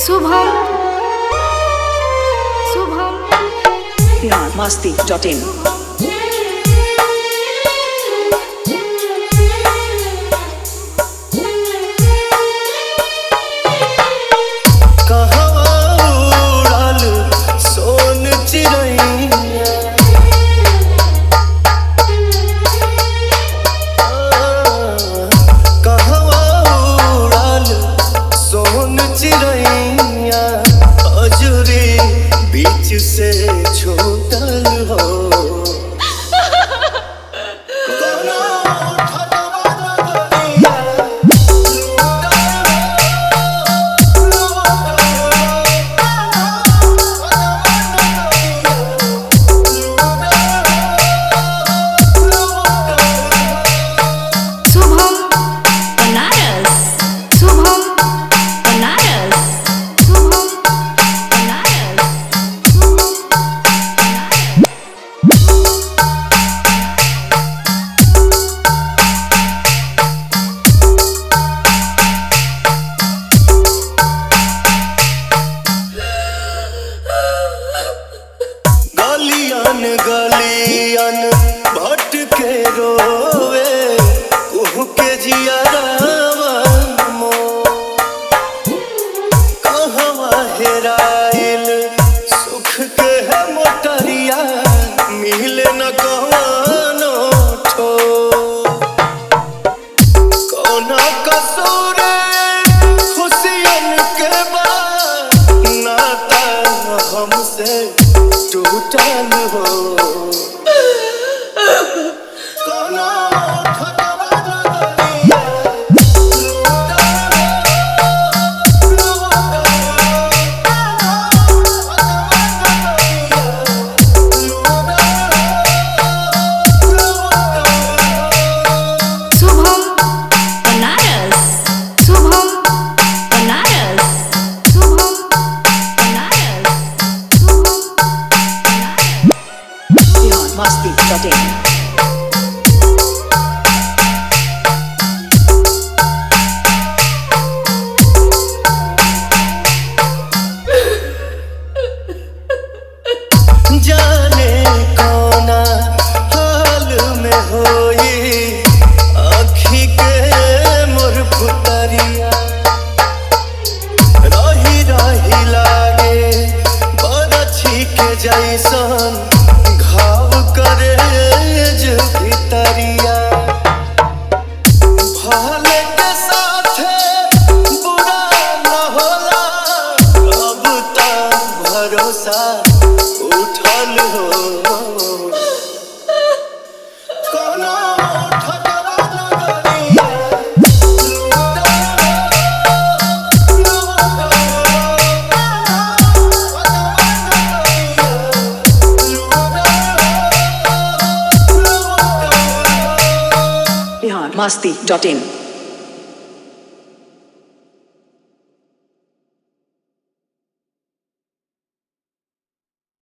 Shubham Shubham masti.in से छूटल हो गलियन भटके रोवे कुहू के जियारावा मो कहवा हेराइल सुख के है मोटरिया मिले न कवनो ठो कौना कसूर खुशियन के बाद नाता हमसे टूटल हो masti.in जाने कौना हाल में होई आँखी के मोर पुतरिया रही रही लागे बरछी के जैसन घाव करे जो भितरिया भले के साथे बुरा न होला अब तक भरोसा उठल हो कोनो masti.in